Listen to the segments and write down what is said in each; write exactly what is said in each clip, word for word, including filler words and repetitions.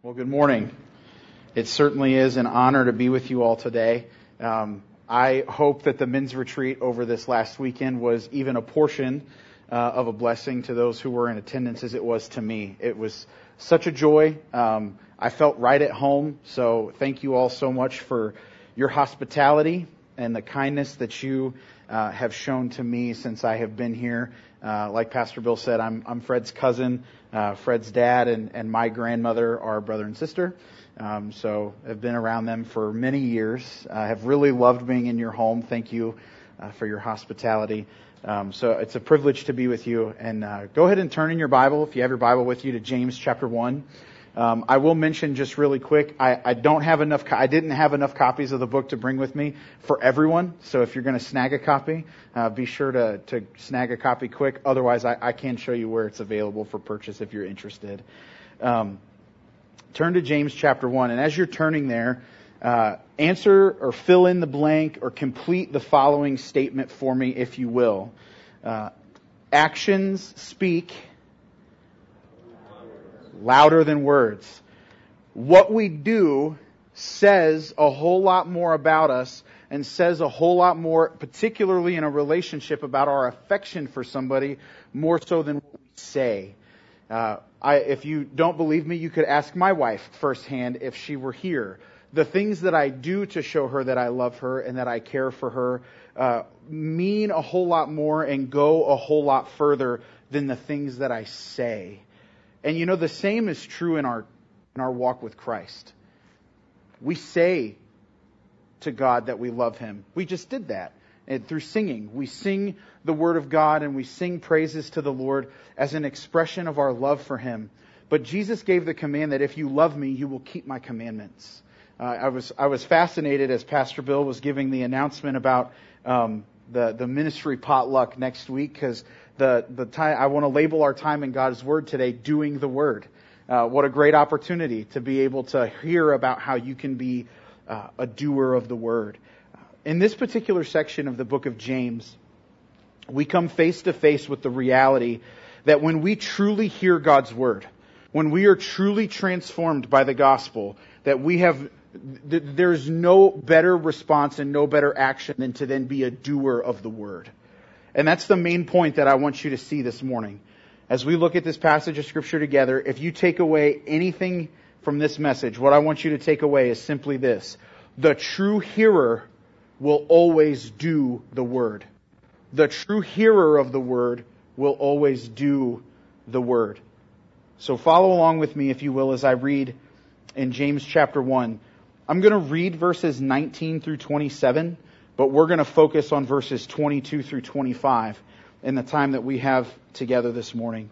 Well, good morning. It certainly is an honor to be with you all today. Um, I hope that the men's retreat over this last weekend was even a portion uh, of a blessing to those who were in attendance as it was to me. It was such a joy. Um, I felt right at home. So thank you all so much for your hospitality and the kindness that you uh, have shown to me since I have been here. Uh, like Pastor Bill said, I'm, I'm Fred's cousin. Uh, Fred's dad and, and my grandmother are brother and sister. Um, so I've been around them for many years. I have really loved being in your home. Thank you uh, for your hospitality. Um, so it's a privilege to be with you. And uh, go ahead and turn in your Bible, if you have your Bible with you, to James chapter one. Um, I will mention just really quick, I, I don't have enough, co- I didn't have enough copies of the book to bring with me for everyone. So if you're going to snag a copy, uh, be sure to, to snag a copy quick. Otherwise, I, I can show you where it's available for purchase if you're interested. Um, turn to James chapter one. And as you're turning there, uh, answer or fill in the blank or complete the following statement for me, if you will. Uh, actions speak louder than words. What we do says a whole lot more about us and says a whole lot more, particularly in a relationship, about our affection for somebody more so than what we say. Uh, I, if you don't believe me, you could ask my wife firsthand if she were here. The things that I do to show her that I love her and that I care for her uh, mean a whole lot more and go a whole lot further than the things that I say. And you know, the same is true in our in our walk with Christ. We say to God that we love Him. We just did that. And through singing, we sing the Word of God and we sing praises to the Lord as an expression of our love for Him. But Jesus gave the command that if you love me, you will keep my commandments. Uh, I was I was fascinated as Pastor Bill was giving the announcement about um, the the ministry potluck next week, because the the time I want to label our time in God's Word today, doing the Word. Uh, what a great opportunity to be able to hear about how you can be uh, a doer of the Word. In this particular section of the book of James, we come face to face with the reality that when we truly hear God's Word, when we are truly transformed by the gospel, that we have, th- there's no better response and no better action than to then be a doer of the Word. And that's the main point that I want you to see this morning. As we look at this passage of Scripture together, if you take away anything from this message, what I want you to take away is simply this. The true hearer will always do the Word. The true hearer of the Word will always do the Word. So follow along with me, if you will, as I read in James chapter one. I'm going to read verses nineteen through twenty-seven, but we're going to focus on verses twenty-two through twenty-five in the time that we have together this morning.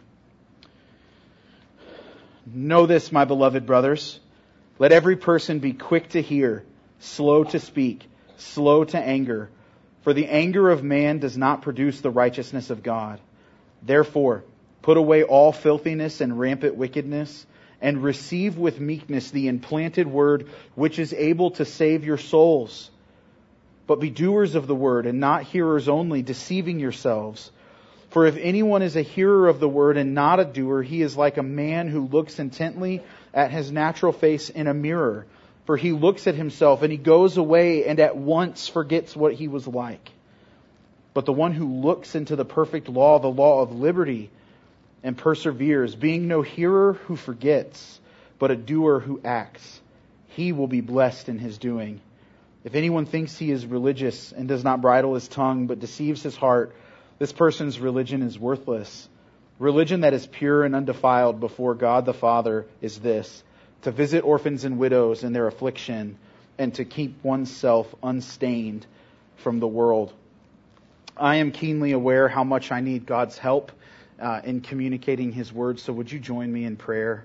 Know this, my beloved brothers. Let every person be quick to hear, slow to speak, slow to anger. For the anger of man does not produce the righteousness of God. Therefore, put away all filthiness and rampant wickedness, and receive with meekness the implanted word which is able to save your souls. But be doers of the word and not hearers only, deceiving yourselves. For if anyone is a hearer of the word and not a doer, he is like a man who looks intently at his natural face in a mirror. For he looks at himself and he goes away and at once forgets what he was like. But the one who looks into the perfect law, the law of liberty, and perseveres, being no hearer who forgets, but a doer who acts, he will be blessed in his doing. If anyone thinks he is religious and does not bridle his tongue, but deceives his heart, this person's religion is worthless. Religion that is pure and undefiled before God the Father is this: to visit orphans and widows in their affliction, and to keep oneself unstained from the world. I am keenly aware how much I need God's help uh, in communicating His Word, so would you join me in prayer?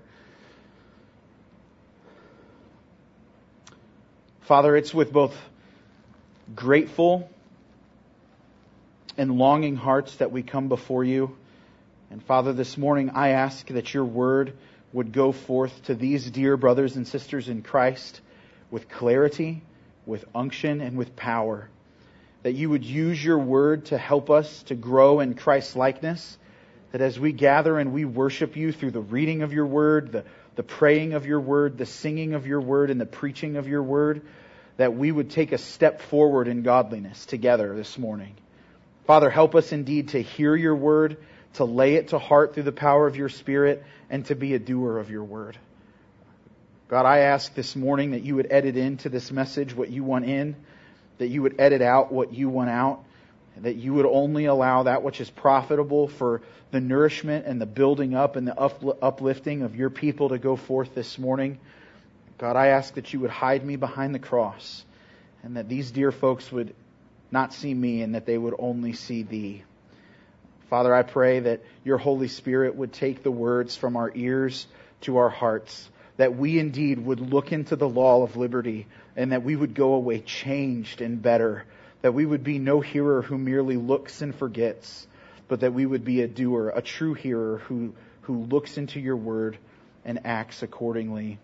Father, it's with both grateful and longing hearts that we come before you. And Father, this morning I ask that your Word would go forth to these dear brothers and sisters in Christ with clarity, with unction, and with power. That you would use your Word to help us to grow in Christ's likeness. That as we gather and we worship you through the reading of your Word, the the praying of your word, the singing of your word, and the preaching of your word, that we would take a step forward in godliness together this morning. Father, help us indeed to hear your word, to lay it to heart through the power of your Spirit, and to be a doer of your word. God, I ask this morning that you would edit into this message what you want in, that you would edit out what you want out, that you would only allow that which is profitable for the nourishment and the building up and the uplifting of your people to go forth this morning. God, I ask that you would hide me behind the cross, and that these dear folks would not see me and that they would only see thee. Father, I pray that your Holy Spirit would take the words from our ears to our hearts, that we indeed would look into the law of liberty, and that we would go away changed and better, that we would be no hearer who merely looks and forgets, but that we would be a doer, a true hearer who, who looks into your word and acts accordingly.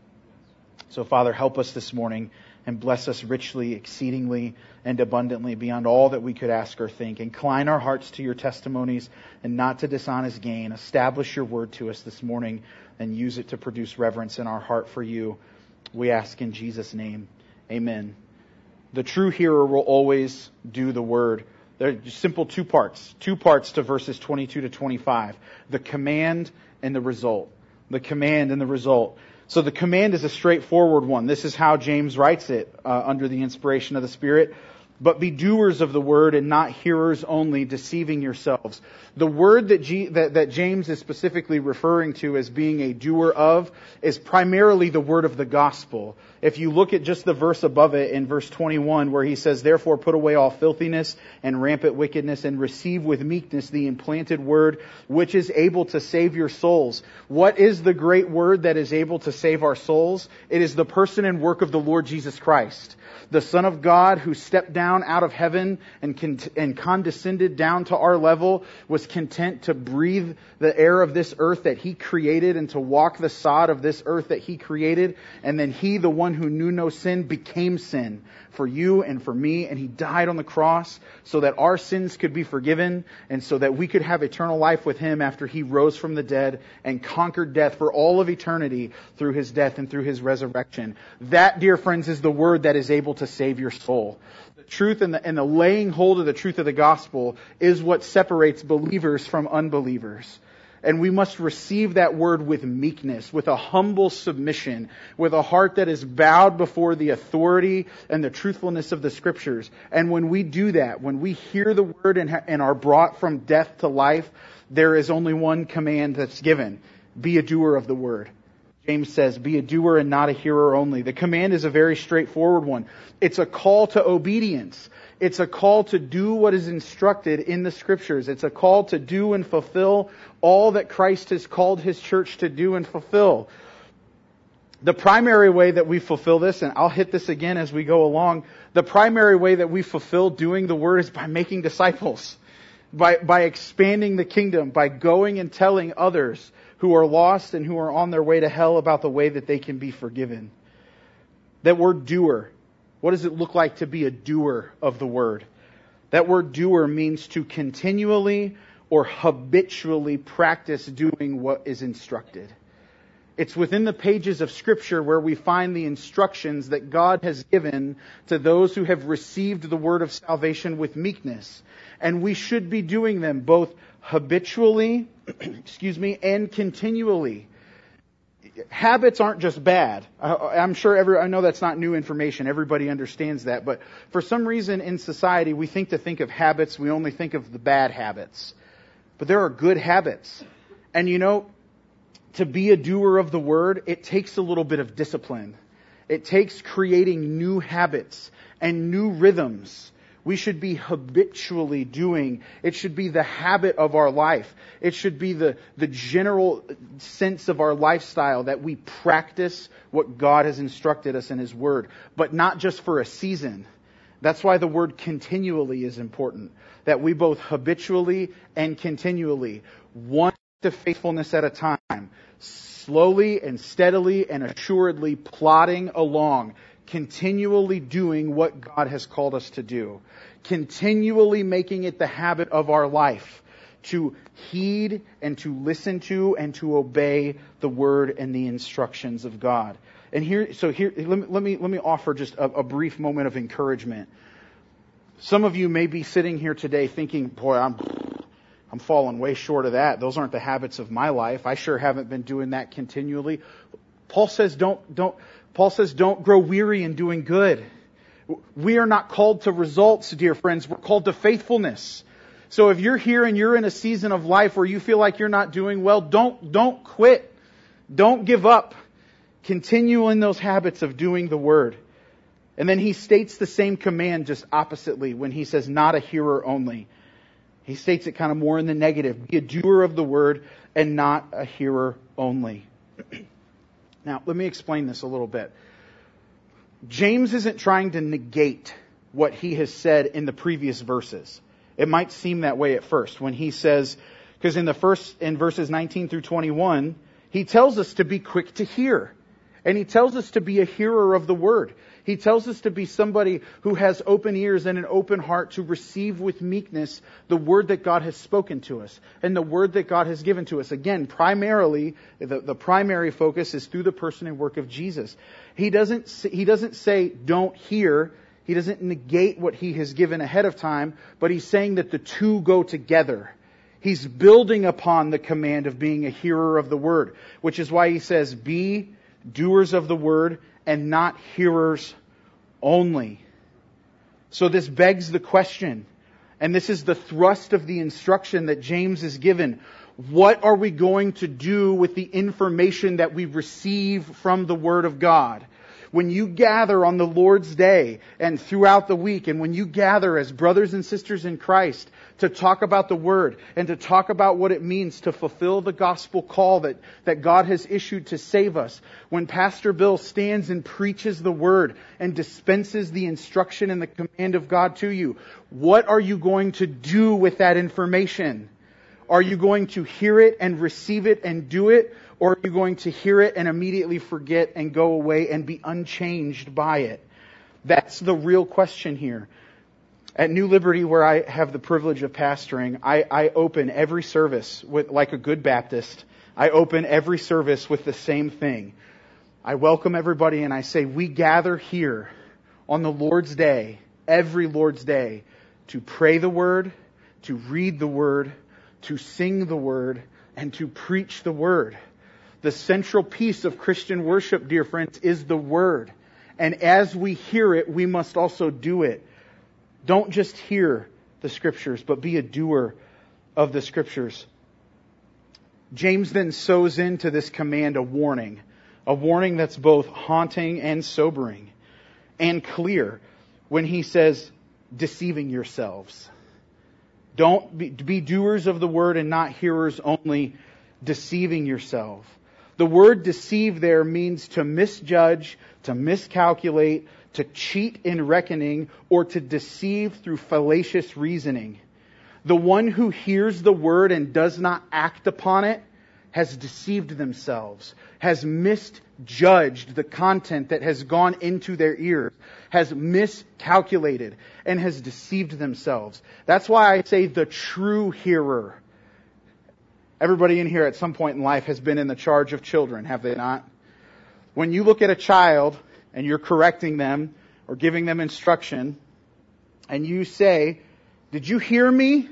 So, Father, help us this morning and bless us richly, exceedingly, and abundantly beyond all that we could ask or think. Incline our hearts to your testimonies and not to dishonest gain. Establish your word to us this morning and use it to produce reverence in our heart for you. We ask in Jesus' name. Amen. The true hearer will always do the word. There are just simple two parts. Two parts to verses twenty-two to twenty-five. The command and the result. The command and the result. So the command is a straightforward one. This is how James writes it uh, under the inspiration of the Spirit. But be doers of the word and not hearers only, deceiving yourselves. The word that, G, that, that James is specifically referring to as being a doer of is primarily the word of the gospel. If you look at just the verse above it in verse twenty-one where he says, therefore put away all filthiness and rampant wickedness and receive with meekness the implanted word which is able to save your souls. What is the great word that is able to save our souls? It is the person and work of the Lord Jesus Christ, the Son of God who stepped down out of heaven and, con- and condescended down to our level, was content to breathe the air of this earth that He created and to walk the sod of this earth that He created. And then He, the one who knew no sin, became sin for you and for me. And He died on the cross so that our sins could be forgiven and so that we could have eternal life with Him after He rose from the dead and conquered death for all of eternity through His death and through His resurrection. That, dear friends, is the word that is able to save your soul. The truth and the, and the laying hold of the truth of the gospel is what separates believers from unbelievers. And we must receive that word with meekness, with a humble submission, with a heart that is bowed before the authority and the truthfulness of the Scriptures. And when we do that, when we hear the word and, ha- and are brought from death to life, there is only one command that's given. Be a doer of the word. James says, be a doer and not a hearer only. The command is a very straightforward one. It's a call to obedience. It's a call to do what is instructed in the Scriptures. It's a call to do and fulfill all that Christ has called His church to do and fulfill. The primary way that we fulfill this, and I'll hit this again as we go along, the primary way that we fulfill doing the Word is by making disciples, by, by expanding the kingdom, by going and telling others who are lost and who are on their way to hell about the way that they can be forgiven. That word doer. What does it look like to be a doer of the word? That word doer means to continually or habitually practice doing what is instructed. It's within the pages of Scripture where we find the instructions that God has given to those who have received the word of salvation with meekness. And we should be doing them both habitually, excuse me, and continually. Habits aren't just bad. I, I'm sure every, I know that's not new information. Everybody understands that. But for some reason in society, we think to think of habits, we only think of the bad habits. But there are good habits. And you know, to be a doer of the word, it takes a little bit of discipline. It takes creating new habits and new rhythms. We should be habitually doing. It should be the habit of our life. It should be the, the general sense of our lifestyle that we practice what God has instructed us in His Word. But not just for a season. That's why the word continually is important. That we both habitually and continually, one act of faithfulness at a time, slowly and steadily and assuredly plodding along, continually doing what God has called us to do. Continually making it the habit of our life. to heed and to listen to and to obey the word and the instructions of God. And here, so here, let me, let me, let me offer just a, a brief moment of encouragement. Some of you may be sitting here today thinking, boy, I'm, I'm falling way short of that. Those aren't the habits of my life. I sure haven't been doing that continually. Paul says don't, don't, Paul says don't grow weary in doing good. We are not called to results, dear friends. We're called to faithfulness. So if you're here and you're in a season of life where you feel like you're not doing well, don't, don't quit. Don't give up. Continue in those habits of doing the word. And then he states the same command just oppositely when he says not a hearer only. He states it kind of more in the negative. Be a doer of the word and not a hearer only. Now, let me explain this a little bit. James isn't trying to negate what he has said in the previous verses. It might seem that way at first when he says, because in the first, in verses nineteen through twenty-one, he tells us to be quick to hear. And he tells us to be a hearer of the word. He tells us to be somebody who has open ears and an open heart to receive with meekness the word that God has spoken to us and the word that God has given to us. Again, primarily, the, the primary focus is through the person and work of Jesus. He doesn't, he doesn't say don't hear. He doesn't negate what he has given ahead of time, but he's saying that the two go together. He's building upon the command of being a hearer of the word, which is why he says, be doers of the word and not hearers only. So this begs the question, and this is the thrust of the instruction that James is given. What are we going to do with the information that we receive from the Word of God? When you gather on the Lord's Day and throughout the week, and when you gather as brothers and sisters in Christ to talk about the Word and to talk about what it means to fulfill the gospel call that, that God has issued to save us, when Pastor Bill stands and preaches the Word and dispenses the instruction and the command of God to you, what are you going to do with that information? Are you going to hear it and receive it and do it? Or are you going to hear it and immediately forget and go away and be unchanged by it? That's the real question here. At New Liberty, where I have the privilege of pastoring, I, I open every service with, like a good Baptist, I open every service with the same thing. I welcome everybody and I say, we gather here on the Lord's Day, every Lord's Day, to pray the Word, to read the Word, to sing the Word, and to preach the Word. The central piece of Christian worship, dear friends, is the Word. And as we hear it, we must also do it. Don't just hear the Scriptures, but be a doer of the Scriptures. James then sows into this command a warning. A warning that's both haunting and sobering and clear when he says, deceiving yourselves. Don't be, be doers of the word and not hearers only, deceiving yourself. The word deceive there means to misjudge, to miscalculate, to cheat in reckoning, or to deceive through fallacious reasoning. The one who hears the word and does not act upon it has deceived themselves, has misjudged the content that has gone into their ears, has miscalculated, and has deceived themselves. That's why I say the true hearer. Everybody in here at some point in life has been in the charge of children, have they not? When you look at a child and you're correcting them or giving them instruction, and you say, did you hear me?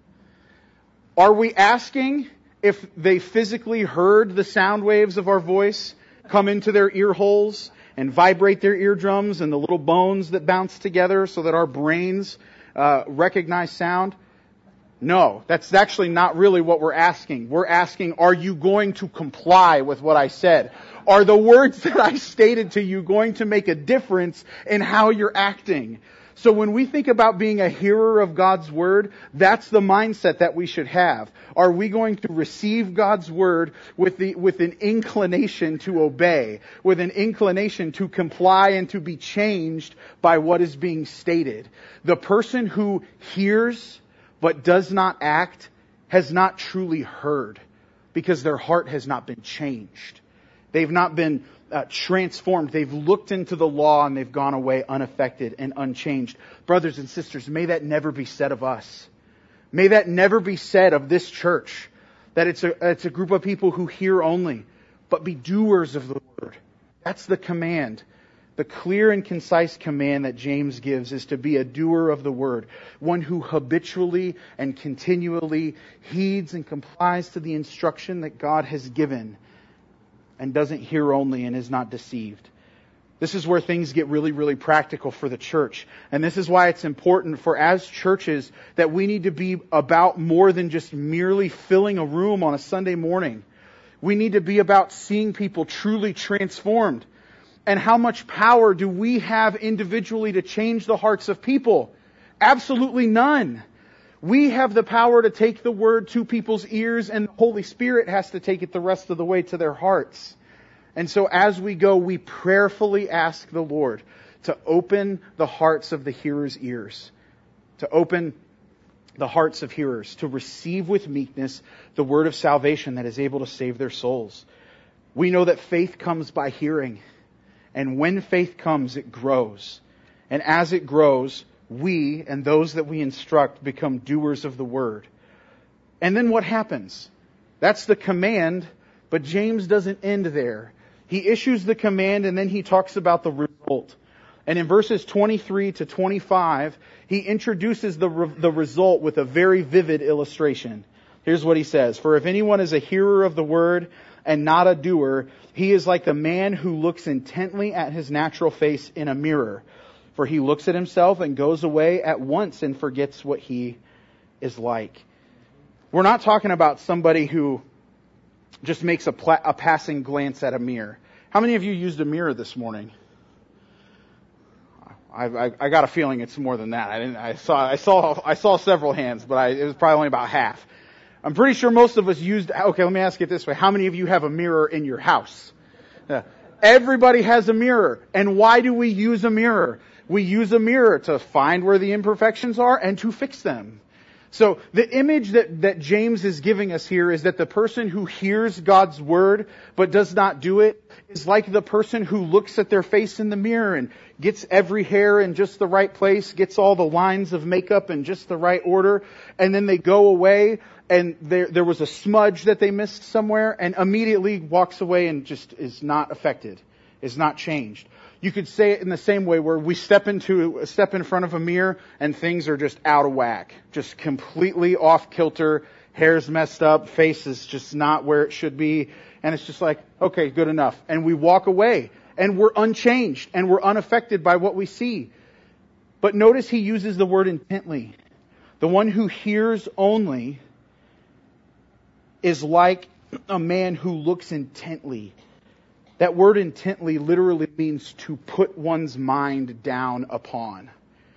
Are we asking if they physically heard the sound waves of our voice come into their ear holes and vibrate their eardrums and the little bones that bounce together so that our brains uh, recognize sound? No, that's actually not really what we're asking. We're asking, are you going to comply with what I said? Are the words that I stated to you going to make a difference in how you're acting? So when we think about being a hearer of God's Word, that's the mindset that we should have. Are we going to receive God's Word with the, with an inclination to obey, with an inclination to comply and to be changed by what is being stated? The person who hears but does not act has not truly heard, because their heart has not been changed. They've not been uh, transformed. They've looked into the law and they've gone away unaffected and unchanged. Brothers and sisters, may that never be said of us. May that never be said of this church, that it's a, it's a group of people who hear only, but be doers of the word. That's the command. The clear and concise command that James gives is to be a doer of the word, one who habitually and continually heeds and complies to the instruction that God has given and doesn't hear only and is not deceived. This is where things get really, really practical for the church. And this is why it's important for as churches that we need to be about more than just merely filling a room on a Sunday morning. We need to be about seeing people truly transformed. And how much power do we have individually to change the hearts of people? Absolutely none. We have the power to take the word to people's ears, and the Holy Spirit has to take it the rest of the way to their hearts. And so as we go, we prayerfully ask the Lord to open the hearts of the hearers' ears, to open the hearts of hearers, to receive with meekness the word of salvation that is able to save their souls. We know that faith comes by hearing. And when faith comes, it grows. And as it grows, we and those that we instruct become doers of the word. And then what happens? That's the command, but James doesn't end there. He issues the command and then he talks about the result. And in verses twenty-three to twenty-five, he introduces the, re- the result with a very vivid illustration. Here's what he says. For if anyone is a hearer of the word and not a doer, he is like the man who looks intently at his natural face in a mirror. For he looks at himself and goes away at once and forgets what he is like. We're not talking about somebody who just makes a, pla- a passing glance at a mirror. How many of you used a mirror this morning? I, I, I got a feeling it's more than that. I didn't. I saw. I saw. I saw several hands, but I, it was probably only about half. I'm pretty sure most of us used, okay, let me ask it this way. How many of you have a mirror in your house? Yeah. Everybody has a mirror. And why do we use a mirror? We use a mirror to find where the imperfections are and to fix them. So the image that, that James is giving us here is that the person who hears God's word but does not do it is like the person who looks at their face in the mirror and gets every hair in just the right place, gets all the lines of makeup in just the right order, and then they go away and there, there was a smudge that they missed somewhere, and immediately walks away and just is not affected, is not changed. You could say it in the same way where we step into, step in front of a mirror and things are just out of whack, just completely off kilter, hair's messed up, face is just not where it should be, and it's just like, okay, good enough. And we walk away and we're unchanged and we're unaffected by what we see. But notice he uses the word intently. The one who hears only is like a man who looks intently. That word intently literally means to put one's mind down upon.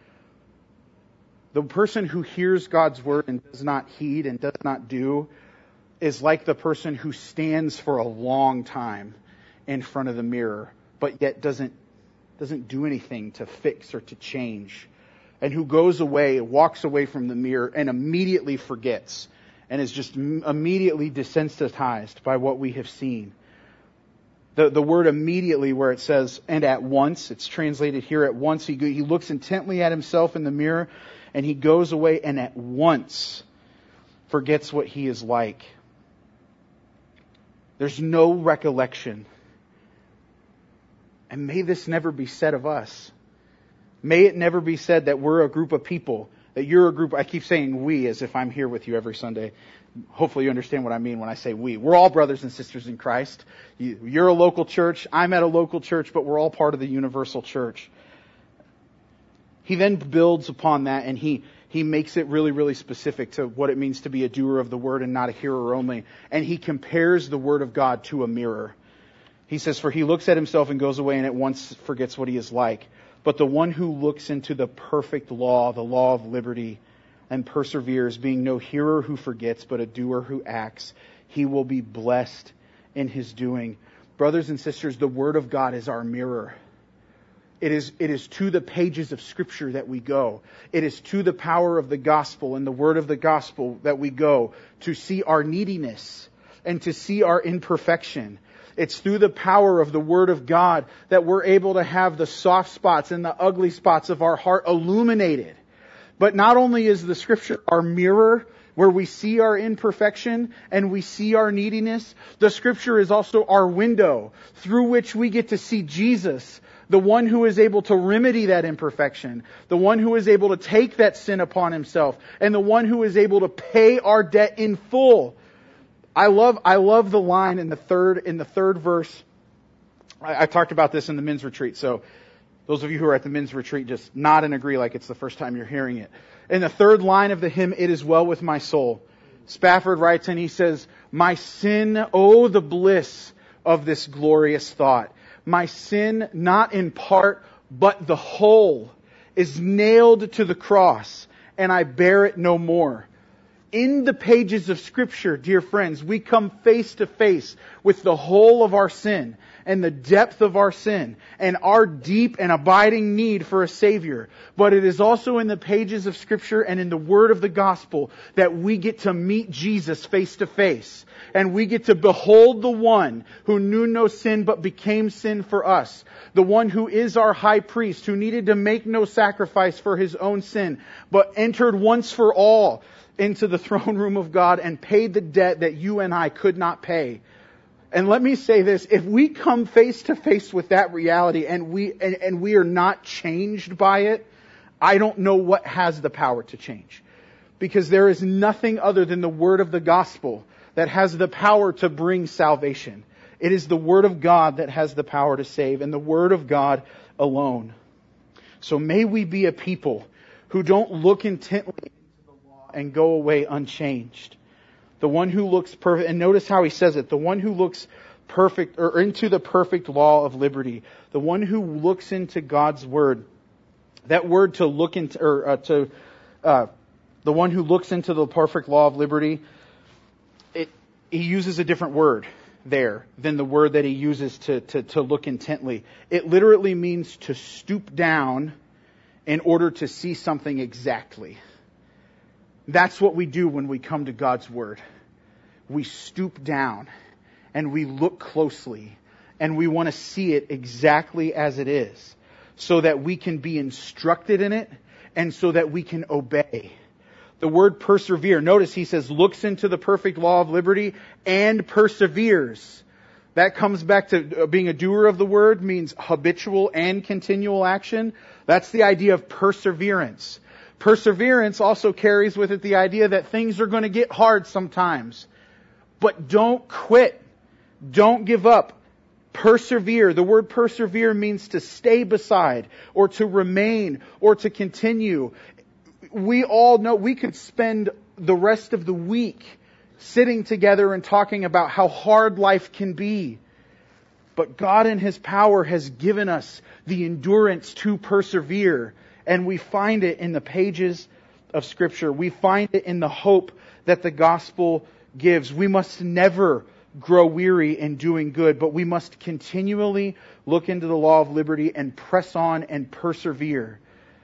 The person who hears God's word and does not heed and does not do is like the person who stands for a long time in front of the mirror, but yet doesn't, doesn't do anything to fix or to change. And who goes away, walks away from the mirror and immediately forgets and is just immediately desensitized by what we have seen. The, the word immediately where it says, and at once, it's translated here at once. He, he looks intently at himself in the mirror and he goes away and at once forgets what he is like. There's no recollection. And may this never be said of us. May it never be said that we're a group of people, that you're a group, I keep saying we as if I'm here with you every Sunday. Hopefully you understand what I mean when I say we. We're all brothers and sisters in Christ. You, you're a local church. I'm at a local church, but we're all part of the universal church. He then builds upon that and he, he makes it really, really specific to what it means to be a doer of the word and not a hearer only. And he compares the word of God to a mirror. He says, for he looks at himself and goes away and at once forgets what he is like. But the one who looks into the perfect law, the law of liberty, and perseveres, being no hearer who forgets, but a doer who acts, he will be blessed in his doing. Brothers and sisters, the Word of God is our mirror. It is, it is to the pages of Scripture that we go. It is to the power of the gospel and the word of the gospel that we go to see our neediness and to see our imperfection. It's through the power of the Word of God that we're able to have the soft spots and the ugly spots of our heart illuminated. But not only is the Scripture our mirror, where we see our imperfection and we see our neediness, the Scripture is also our window through which we get to see Jesus, the one who is able to remedy that imperfection, the one who is able to take that sin upon Himself, and the one who is able to pay our debt in full. I love, I love the line in the third, in the third verse. I, I talked about this in the men's retreat, so those of you who are at the men's retreat just nod and agree like it's the first time you're hearing it. In the third line of the hymn, "It Is Well With My Soul," Spafford writes and he says, "My sin, oh the bliss of this glorious thought. My sin, not in part, but the whole, is nailed to the cross, and I bear it no more." In the pages of Scripture, dear friends, we come face to face with the whole of our sin and the depth of our sin and our deep and abiding need for a Savior. But it is also in the pages of Scripture and in the Word of the Gospel that we get to meet Jesus face to face. And we get to behold the one who knew no sin but became sin for us. The one who is our high priest, who needed to make no sacrifice for His own sin, but entered once for all into the throne room of God and paid the debt that you and I could not pay. And let me say this, if we come face to face with that reality and we and, and we are not changed by it, I don't know what has the power to change. Because there is nothing other than the Word of the Gospel that has the power to bring salvation. It is the Word of God that has the power to save, and the Word of God alone. So may we be a people who don't look intently into the law and go away unchanged. The one who looks perfect, and notice how he says it, the one who looks perfect, or into the perfect law of liberty, the one who looks into God's Word. That word to look into, or uh, to, uh, the one who looks into the perfect law of liberty, it, he uses a different word there than the word that he uses to, to, to look intently. It literally means to stoop down in order to see something exactly. That's what we do when we come to God's Word. We stoop down and we look closely and we want to see it exactly as it is so that we can be instructed in it and so that we can obey. The word persevere, notice he says, looks into the perfect law of liberty and perseveres. That comes back to being a doer of the word, means habitual and continual action. That's the idea of perseverance. Perseverance also carries with it the idea that things are going to get hard sometimes. But don't quit. Don't give up. Persevere. The word persevere means to stay beside, or to remain, or to continue. We all know we could spend the rest of the week sitting together and talking about how hard life can be. But God in His power has given us the endurance to persevere. And we find it in the pages of Scripture. We find it in the hope that the gospel gives. We must never grow weary in doing good, but we must continually look into the law of liberty and press on and persevere.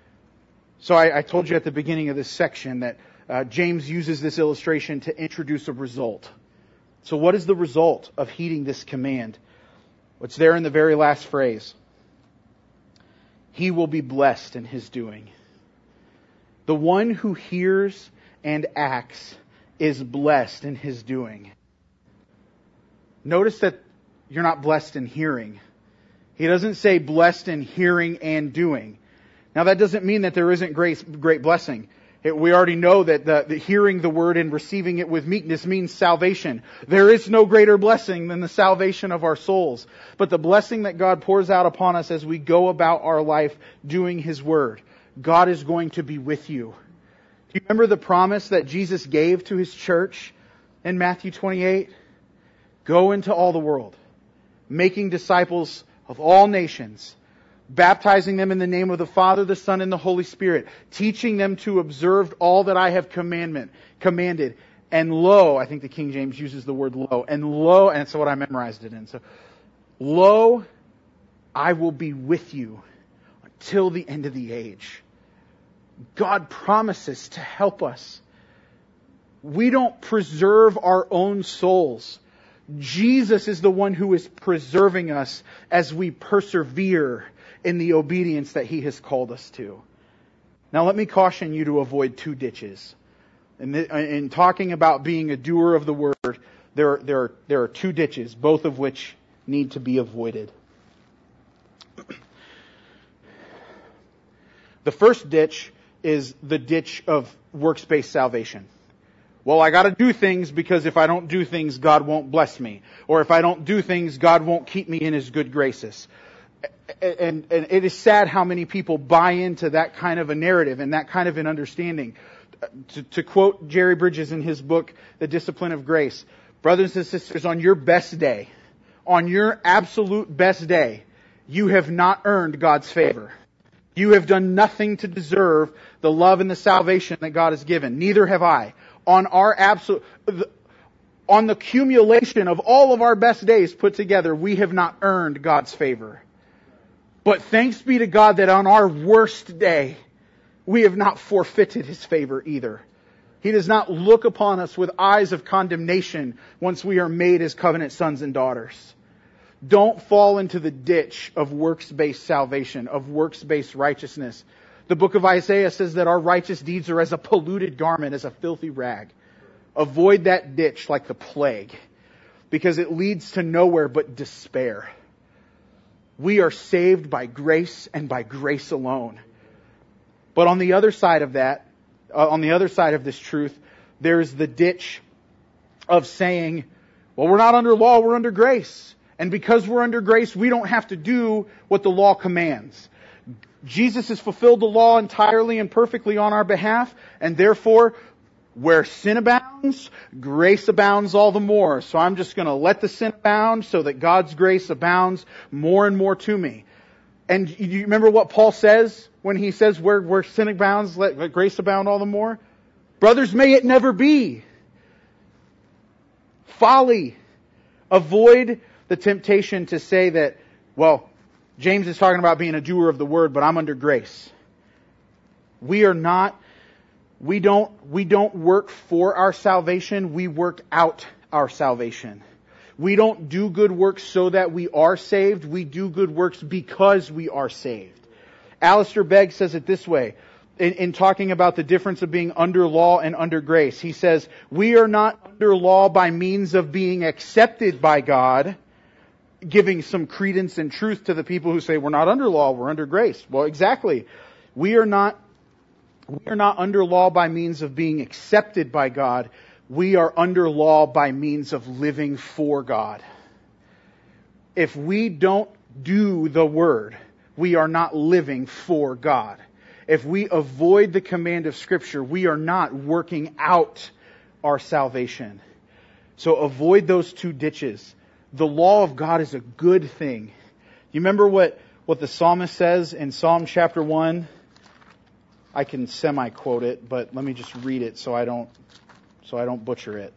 So I, I told you at the beginning of this section that uh, James uses this illustration to introduce a result. So what is the result of heeding this command? What's there in the very last phrase? He will be blessed in his doing. The one who hears and acts is blessed in his doing. Notice that you're not blessed in hearing. He doesn't say blessed in hearing and doing. Now that doesn't mean that there isn't great, great blessing. It, we already know that the, the hearing the word and receiving it with meekness means salvation. There is no greater blessing than the salvation of our souls. But the blessing that God pours out upon us as we go about our life doing His word, God is going to be with you. Do you remember the promise that Jesus gave to His church in Matthew twenty-eight? Go into all the world, making disciples of all nations, baptizing them in the name of the Father, the Son, and the Holy Spirit, teaching them to observe all that I have commandment, commanded. And lo, I think the King James uses the word lo, and lo, and that's what I memorized it in. So, lo, I will be with you until the end of the age. God promises to help us. We don't preserve our own souls. Jesus is the one who is preserving us as we persevere in the obedience that He has called us to. Now let me caution you to avoid two ditches. In, in talking about being a doer of the word, there, there, are, there are two ditches, both of which need to be avoided. The first ditch is the ditch of works-based salvation. Well, I gotta do things because if I don't do things, God won't bless me. Or if I don't do things, God won't keep me in His good graces. And, and it is sad how many people buy into that kind of a narrative and that kind of an understanding. To, to quote Jerry Bridges in his book, The Discipline of Grace, brothers and sisters, on your best day, on your absolute best day, you have not earned God's favor. You have done nothing to deserve the love and the salvation that God has given. Neither have I. On our absolute, on the accumulation of all of our best days put together, we have not earned God's favor. But thanks be to God that on our worst day, we have not forfeited His favor either. He does not look upon us with eyes of condemnation once we are made His covenant sons and daughters. Don't fall into the ditch of works-based salvation, of works-based righteousness. The book of Isaiah says that our righteous deeds are as a polluted garment, as a filthy rag. Avoid that ditch like the plague, because it leads to nowhere but despair. We are saved by grace and by grace alone. But on the other side of that, uh, on the other side of this truth, there's the ditch of saying, well, we're not under law, we're under grace. And because we're under grace, we don't have to do what the law commands. Jesus has fulfilled the law entirely and perfectly on our behalf, and therefore, where sin abounds, grace abounds all the more. So I'm just going to let the sin abound so that God's grace abounds more and more to me. And you remember what Paul says when he says where, where sin abounds, let, let grace abound all the more? Brothers, may it never be. Folly. Avoid the temptation to say that, well, James is talking about being a doer of the word, but I'm under grace. We are not, we don't, we don't work for our salvation, we work out our salvation. We don't do good works so that we are saved, we do good works because we are saved. Alistair Begg says it this way, in, in talking about the difference of being under law and under grace. He says, we are not under law by means of being accepted by God, giving some credence and truth to the people who say we're not under law, we're under grace. Well, exactly. We are not, we are not under law by means of being accepted by God. We are under law by means of living for God. If we don't do the word, we are not living for God. If we avoid the command of Scripture, we are not working out our salvation. So avoid those two ditches. The law of God is a good thing. You remember what, what the psalmist says in Psalm chapter one? I can semi-quote it, but let me just read it so I don't, so I don't butcher it.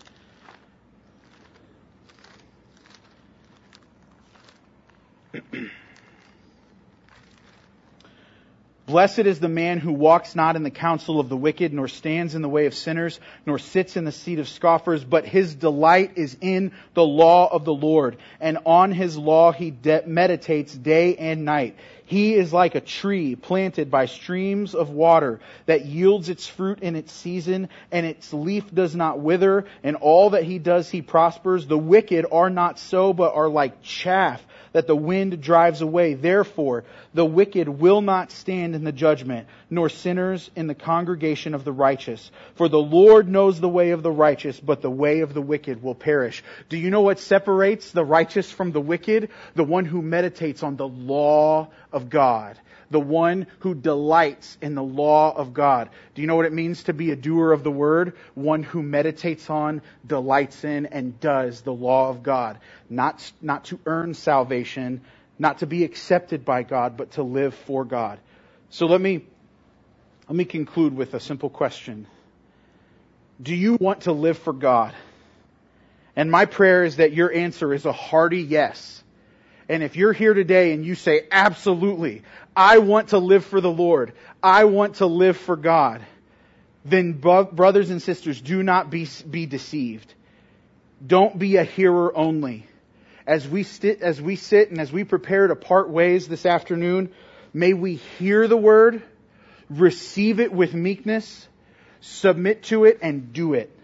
Blessed is the man who walks not in the counsel of the wicked, nor stands in the way of sinners, nor sits in the seat of scoffers, but his delight is in the law of the Lord, and on his law he de- meditates day and night. He is like a tree planted by streams of water that yields its fruit in its season, and its leaf does not wither, and all that he does he prospers. The wicked are not so, but are like chaff that the wind drives away. Therefore, the wicked will not stand in the judgment, nor sinners in the congregation of the righteous. For the Lord knows the way of the righteous, but the way of the wicked will perish. Do you know what separates the righteous from the wicked? The one who meditates on the law of God. The one who delights in the law of God. Do you know what it means to be a doer of the word? One who meditates on, delights in, and does the law of God. Not, not to earn salvation, not to be accepted by God, but to live for God. So let me, let me conclude with a simple question. Do you want to live for God? And my prayer is that your answer is a hearty yes. And if you're here today and you say, absolutely, I want to live for the Lord, I want to live for God, then brothers and sisters, do not be, be deceived. Don't be a hearer only. As we sit, as we sit and as we prepare to part ways this afternoon, may we hear the word, receive it with meekness, submit to it, and do it.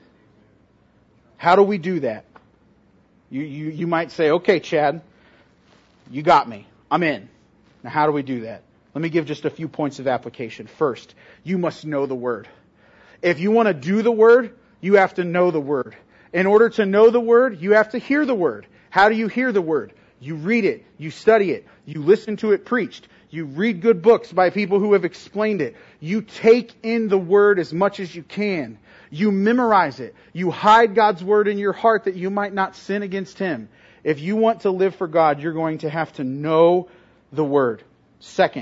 How do we do that? You, you, you might say, okay, Chad, you got me. I'm in. Now, how do we do that? Let me give just a few points of application. First, you must know the Word. If you want to do the Word, you have to know the Word. In order to know the Word, you have to hear the Word. How do you hear the Word? You read it. You study it. You listen to it preached. You read good books by people who have explained it. You take in the Word as much as you can. You memorize it. You hide God's Word in your heart that you might not sin against Him. If you want to live for God, you're going to have to know the Word. Second,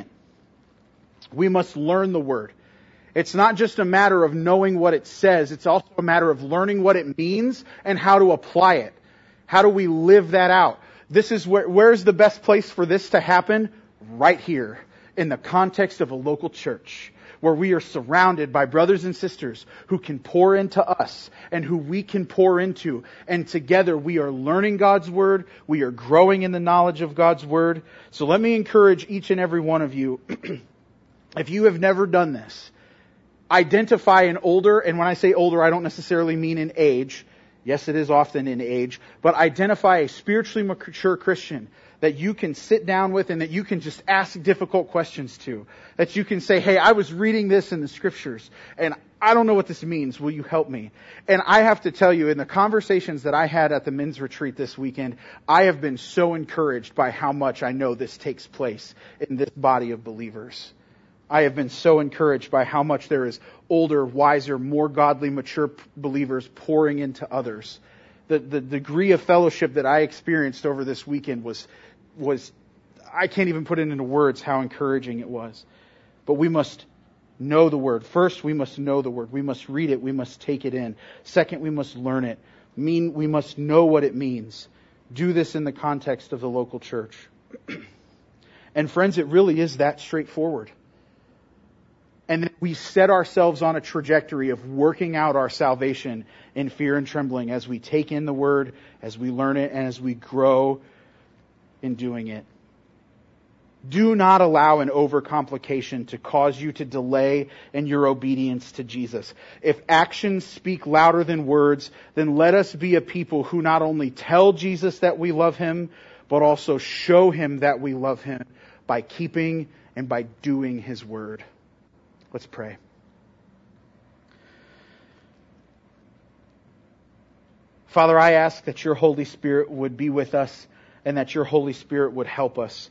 we must learn the Word. It's not just a matter of knowing what it says. It's also a matter of learning what it means and how to apply it. How do we live that out? This is where, where's the best place for this to happen? Right here, in the context of a local church, where we are surrounded by brothers and sisters who can pour into us and who we can pour into. And together we are learning God's Word. We are growing in the knowledge of God's Word. So let me encourage each and every one of you, if you have never done this, identify an older, and when I say older, I don't necessarily mean in age. Yes, it is often in age, but identify a spiritually mature Christian that you can sit down with and that you can just ask difficult questions to. That you can say, hey, I was reading this in the Scriptures and I don't know what this means. Will you help me? And I have to tell you, in the conversations that I had at the men's retreat this weekend, I have been so encouraged by how much I know this takes place in this body of believers. I have been so encouraged by how much there is older, wiser, more godly, mature believers pouring into others. The, the degree of fellowship that I experienced over this weekend was, was, I can't even put it into words how encouraging it was. But we must know the Word. First, we must know the Word. We must read it. We must take it in. Second, we must learn it. Mean, we must know what it means. Do this in the context of the local church. And friends, it really is that straightforward. And then we set ourselves on a trajectory of working out our salvation in fear and trembling as we take in the Word, as we learn it, and as we grow in doing it. Do not allow an overcomplication to cause you to delay in your obedience to Jesus. If actions speak louder than words, then let us be a people who not only tell Jesus that we love Him, but also show Him that we love Him by keeping and by doing His Word. Let's pray. Father, I ask that your Holy Spirit would be with us and that your Holy Spirit would help us.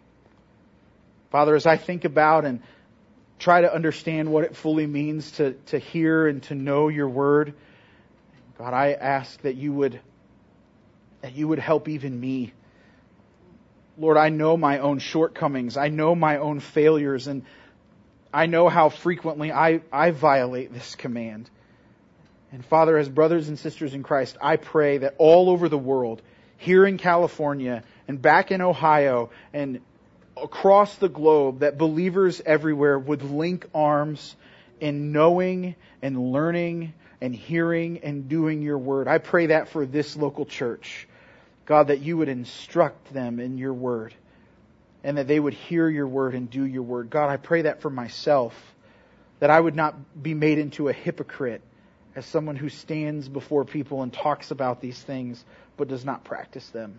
Father, as I think about and try to understand what it fully means to, to hear and to know your Word, God, I ask that you would, that you would help even me. Lord, I know my own shortcomings. I know my own failures, and I know how frequently I, I violate this command. And Father, as brothers and sisters in Christ, I pray that all over the world, here in California and back in Ohio and across the globe, that believers everywhere would link arms in knowing and learning and hearing and doing your Word. I pray that for this local church. God, that you would instruct them in your Word. And that they would hear your Word and do your Word. God, I pray that for myself. That I would not be made into a hypocrite as someone who stands before people and talks about these things but does not practice them.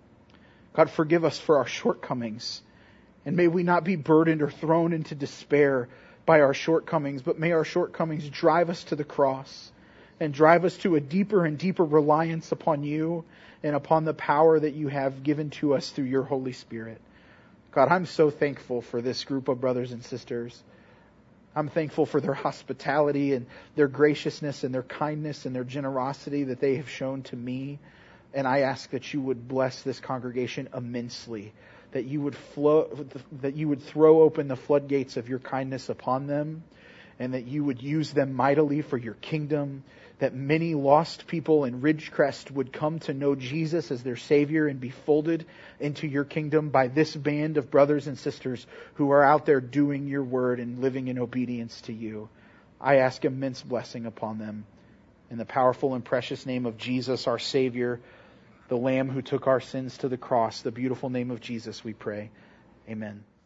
God, forgive us for our shortcomings. And may we not be burdened or thrown into despair by our shortcomings, but may our shortcomings drive us to the cross and drive us to a deeper and deeper reliance upon you and upon the power that you have given to us through your Holy Spirit. God, I'm so thankful for this group of brothers and sisters. I'm thankful for their hospitality and their graciousness and their kindness and their generosity that they have shown to me. And I ask that you would bless this congregation immensely, that you would flow, that you would throw open the floodgates of your kindness upon them, and that you would use them mightily for your kingdom, that many lost people in Ridgecrest would come to know Jesus as their Savior and be folded into your kingdom by this band of brothers and sisters who are out there doing your word and living in obedience to you. I ask immense blessing upon them. In the powerful and precious name of Jesus, our Savior, the Lamb who took our sins to the cross, the beautiful name of Jesus, we pray. Amen.